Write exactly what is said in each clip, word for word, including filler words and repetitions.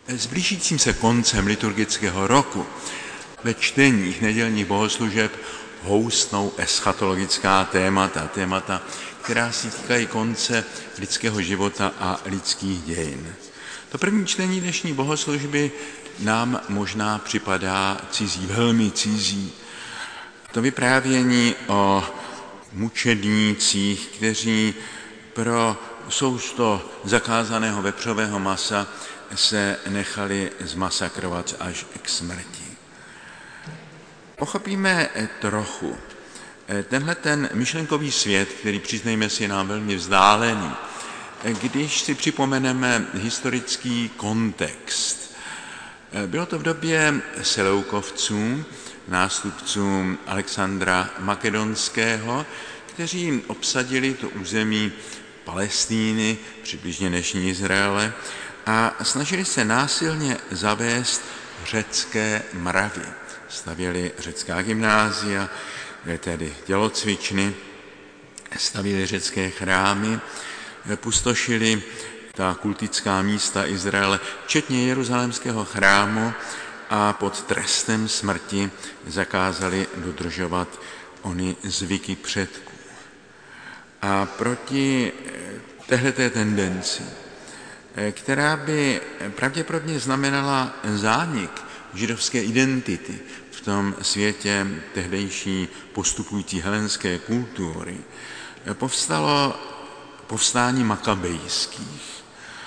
S blížícím se koncem liturgického roku ve čteních nedělních bohoslužeb houstnou eschatologická témata, témata, která se týkají konce lidského života a lidských dějin. To první čtení dnešní bohoslužby nám možná připadá cizí, velmi cizí. To vyprávění o mučednících, kteří pro sousto zakázaného vepřového masa se nechali zmasakrovat až k smrti. Pochopíme trochu tenhle ten myšlenkový svět, který, přiznejme si, je nám velmi vzdálený, když si připomeneme historický kontext. Bylo to v době Seleukovců, nástupců Alexandra Makedonského, kteří obsadili to území Palestíny, přibližně dnešní Izraele, a snažili se násilně zavést řecké mravy. Stavěli řecká gymnázia, tedy tělocvičny, stavěli řecké chrámy, pustošili ta kultická místa Izraele, včetně jeruzalémského chrámu, a pod trestem smrti zakázali dodržovat ony zvyky předků. A proti téhleté tendenci, která by pravděpodobně znamenala zánik židovské identity v tom světě tehdejší postupující helenské kultury, povstalo povstání makabejských,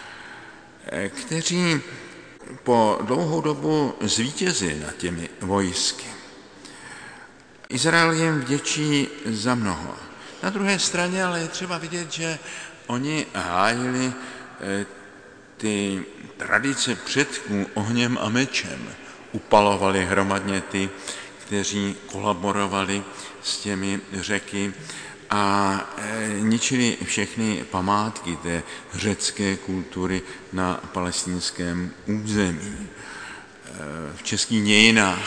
kteří po dlouhou dobu zvítězili nad těmi vojsky. Izrael jim vděčí za mnoho. Na druhé straně ale je třeba vidět, že oni hájili ty tradice předků ohněm a mečem. Upalovali hromadně ty, kteří kolaborovali s těmi Řeky, a ničili všechny památky té řecké kultury na palestinském území. V českých dějinách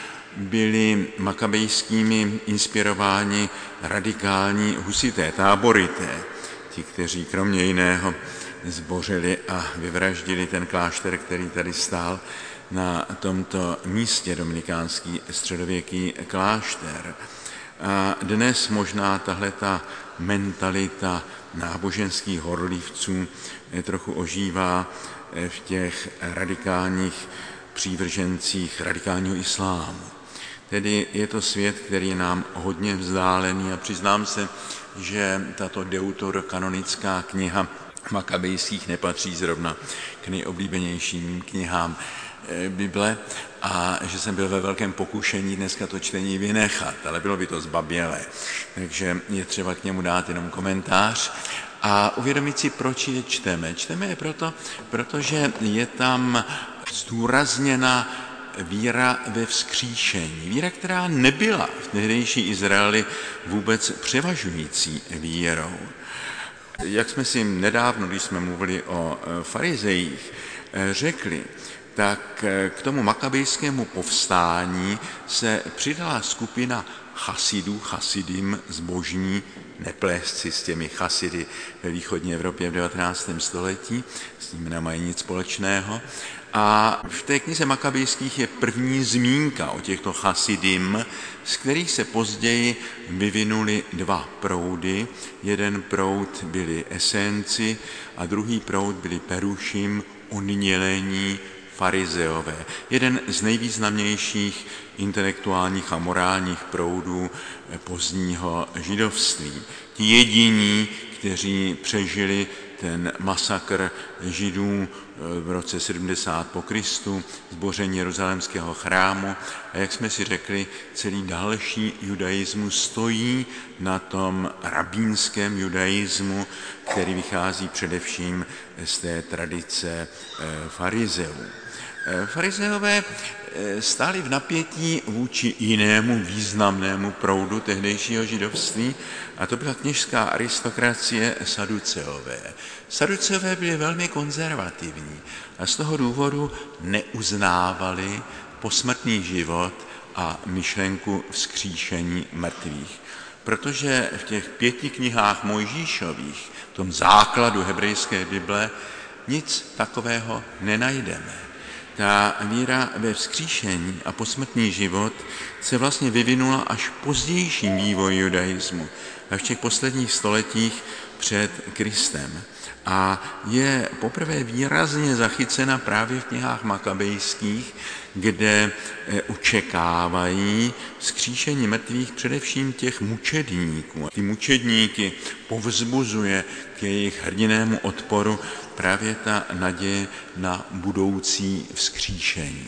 byli makabejskými inspirováni radikální husité, táborité, ti, kteří kromě jiného zbořili a vyvraždili ten klášter, který tady stál na tomto místě, dominikánský středověký klášter. A dnes možná tahleta mentalita náboženských horlivců trochu ožívá v těch radikálních přívržencích radikálního islámu. Tedy je to svět, který je nám hodně vzdálený, a přiznám se, že tato deuterokanonická kniha Makabejských nepatří zrovna k nejoblíbenějším knihám Bible, a že jsem byl ve velkém pokušení dneska to čtení vynechat, ale bylo by to zbabělé, takže je třeba k němu dát jenom komentář a uvědomit si, proč je čteme. Čteme je proto, protože je tam zdůrazněna víra ve vzkříšení. Víra, která nebyla v tehdejší Izraeli vůbec převažující vírou. Jak jsme si nedávno, když jsme mluvili o farizejích, řekli, tak k tomu makabejskému povstání se přidala skupina chasidů, chasidim, zbožní, neplést si s těmi chasidy ve východní Evropě v devatenáctém století, s tím nemají nic společného. A v té knize Makabejských je první zmínka o těchto chasidim, z kterých se později vyvinuli dva proudy. Jeden proud byli esenci a druhý proud byli perušim, onynělení, farizeové. Jeden z nejvýznamnějších intelektuálních a morálních proudů pozdního židovství. Ti jediní, kteří přežili ten masakr židů v roce sedmdesát po Kristu, zboření jeruzalémského chrámu, a jak jsme si řekli, celý další judaismus stojí na tom rabínském judaismu, který vychází především z té tradice farizeů. Farizeové stáli v napětí vůči jinému významnému proudu tehdejšího židovství, a to byla kněžská aristokracie Saduceové. Saduceové byli velmi konzervativní a z toho důvodu neuznávali posmrtný život a myšlenku vzkříšení mrtvých. Protože v těch pěti knihách Mojžíšových, v tom základu hebrejské Bible, nic takového nenajdeme. Ta víra ve vzkříšení a posmrtný život se vlastně vyvinula až v pozdějším vývoji judaismu, až v těch posledních stoletích před Kristem. A je poprvé výrazně zachycena právě v knihách makabejských, kde očekávají vzkříšení mrtvých především těch mučedníků. Ty mučedníky povzbuzuje k jejich hrdinému odporu právě ta naděje na budoucí vzkříšení.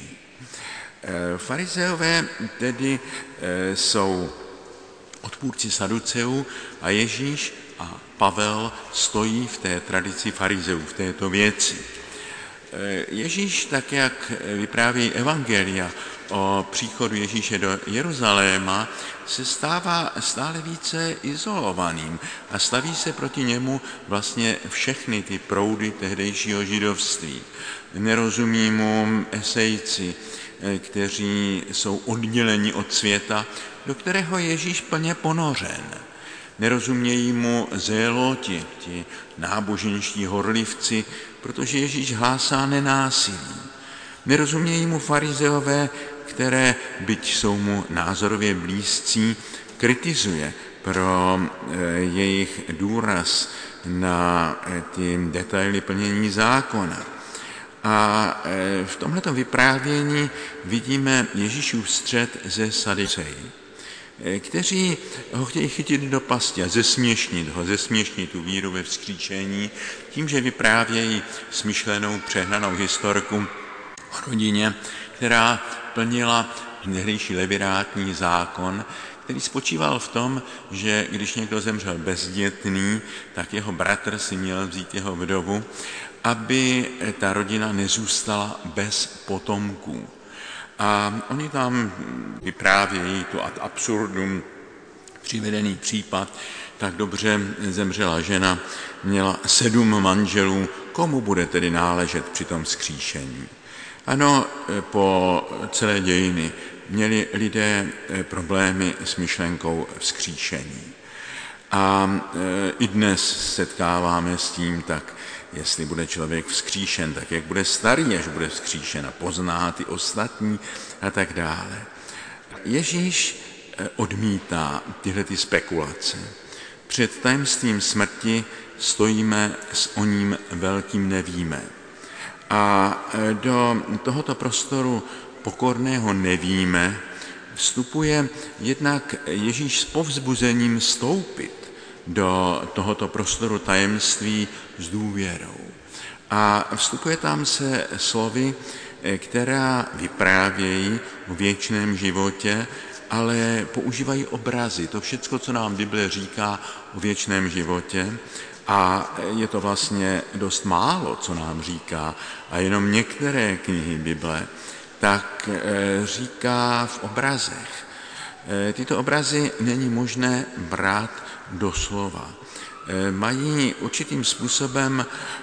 Farizeové tedy jsou odpůrci Saduceů a Ježíš a Pavel stojí v té tradici farizeů, v této věci. Ježíš, tak jak vypráví evangelia o příchodu Ježíše do Jeruzaléma, se stává stále více izolovaným a staví se proti němu vlastně všechny ty proudy tehdejšího židovství. Nerozumí mu esejci, kteří jsou odděleni od světa, do kterého Ježíš plně ponořen. Nerozumějí mu zéloti, ti náboženští horlivci, protože Ježíš hlásá nenásilí. Nerozumějí mu farizeové, které, byť jsou mu názorově blízcí, kritizuje pro jejich důraz na ty detaily plnění zákona. A v tomhleto vyprávění vidíme Ježíšův střet ze Saduceji, kteří ho chtějí chytit do pasti a zesměšnit ho, zesměšnit tu víru ve vzkříšení tím, že vyprávějí smyšlenou, přehnanou historku o rodině, která plnila tehdejší levirátní zákon, který spočíval v tom, že když někdo zemřel bezdětný, tak jeho bratr si měl vzít jeho vdovu, aby ta rodina nezůstala bez potomků. A oni tam vyprávějí tu ad absurdum přivedený případ, tak dobře zemřela žena, měla sedm manželů, komu bude tedy náležet při tom vzkříšení. Ano, po celé dějiny měli lidé problémy s myšlenkou vzkříšení. A i dnes setkáváme s tím, tak jestli bude člověk vzkříšen, tak jak bude starý, až bude vzkříšen a pozná ty ostatní a tak dále. Ježíš odmítá tyhle ty spekulace. Před tajemstvím smrti stojíme s oním velkým nevíme. A do tohoto prostoru pokorného nevíme vstupuje jednak Ježíš s povzbuzením vstoupit do tohoto prostoru tajemství s důvěrou. A vstupuje tam se slovy, která vyprávějí o věčném životě, ale používají obrazy. To všecko, co nám Bible říká o věčném životě, a je to vlastně dost málo, co nám říká, a jenom některé knihy Bible, tak říká v obrazech. Tyto obrazy není možné brát doslova. Mají určitým způsobem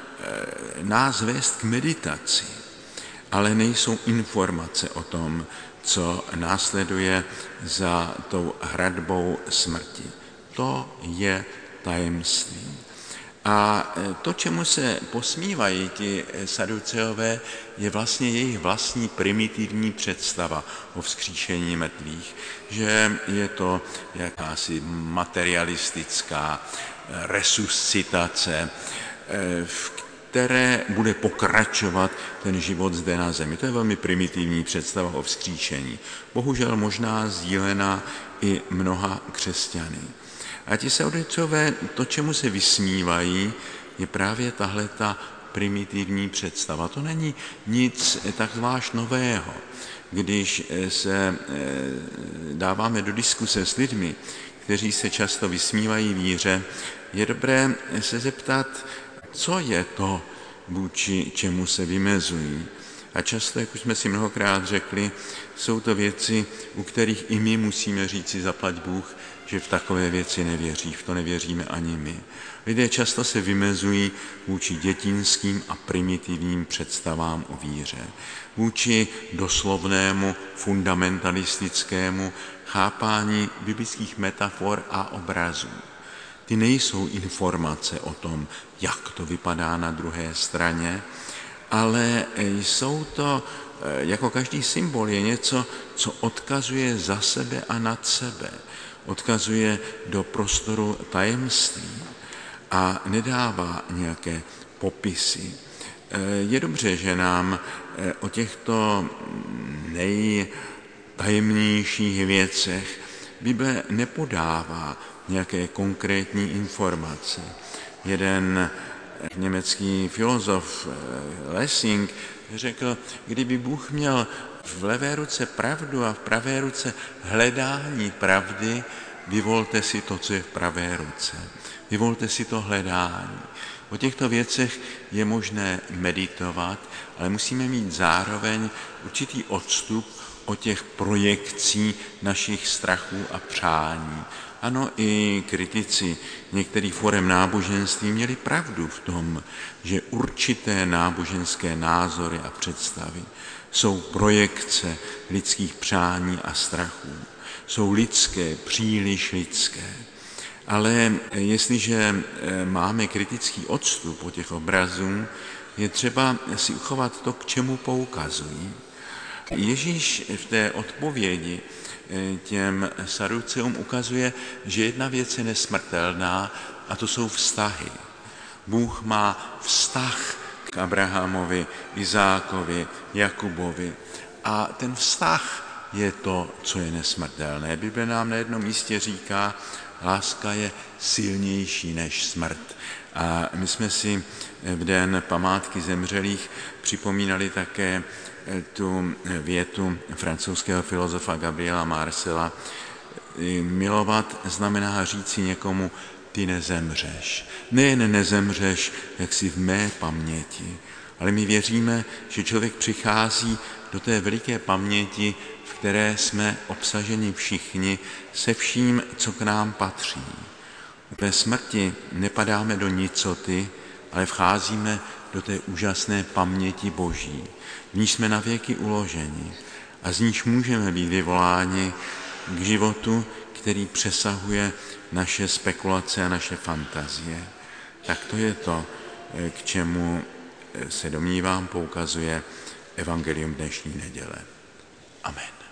nás vést k meditaci, ale nejsou informace o tom, co následuje za tou hradbou smrti. To je tajemství. A to, čemu se posmívají ti Saduceové, je vlastně jejich vlastní primitivní představa o vzkříšení mrtvých, že je to jakási materialistická resuscitace, v které bude pokračovat ten život zde na zemi. To je velmi primitivní představa o vzkříšení. Bohužel možná sdílená i mnoha křesťany. A ti Saduceové, to, čemu se vysmívají, je právě tahle ta primitivní představa. To není nic tak zvlášť nového. Když se dáváme do diskuse s lidmi, kteří se často vysmívají víře, je dobré se zeptat, co je to, vůči čemu se vymezují. A často, jak už jsme si mnohokrát řekli, jsou to věci, u kterých i my musíme říci zaplať Bůh, že v takové věci nevěří, v to nevěříme ani my. Lidé často se vymezují vůči dětinským a primitivním představám o víře, vůči doslovnému fundamentalistickému chápání biblických metafor a obrazů. Ty nejsou informace o tom, jak to vypadá na druhé straně, ale jsou to, jako každý symbol, je něco, co odkazuje za sebe a nad sebe. Odkazuje do prostoru tajemství a nedává nějaké popisy. Je dobře, že nám o těchto nejtajemnějších věcech Bible nepodává nějaké konkrétní informace. Jeden německý filozof Lessing řekl, kdyby Bůh měl v levé ruce pravdu a v pravé ruce hledání pravdy, vyvolte si to, co je v pravé ruce. Vyvolte si to hledání. O těchto věcech je možné meditovat, ale musíme mít zároveň určitý odstup od těch projekcí našich strachů a přání. Ano, i kritici některých forem náboženství měli pravdu v tom, že určité náboženské názory a představy jsou projekce lidských přání a strachů. Jsou lidské, příliš lidské. Ale jestliže máme kritický odstup od těch obrazů, je třeba si uchovat to, k čemu poukazují. Ježíš v té odpovědi těm Saduceům ukazuje, že jedna věc je nesmrtelná a to jsou vztahy. Bůh má vztah k Abrahamovi, Izákovi, Jakubovi a ten vztah je to, co je nesmrtelné. Bible nám na jednom místě říká, láska je silnější než smrt. A my jsme si v den památky zemřelých připomínali také tu větu francouzského filozofa Gabriela Marcela. Milovat znamená říci někomu, ty nezemřeš. Nejen nezemřeš, jak si v mé paměti, ale my věříme, že člověk přichází do té veliké paměti, v které jsme obsaženi všichni, se vším, co k nám patří. Ve smrti nepadáme do nicoty, ale vcházíme do té úžasné paměti Boží. V níž jsme navěky uloženi a z níž můžeme být vyvoláni k životu, který přesahuje naše spekulace a naše fantazie. Tak to je to, k čemu se domnívám poukazuje evangelium dnešní neděle. Amen.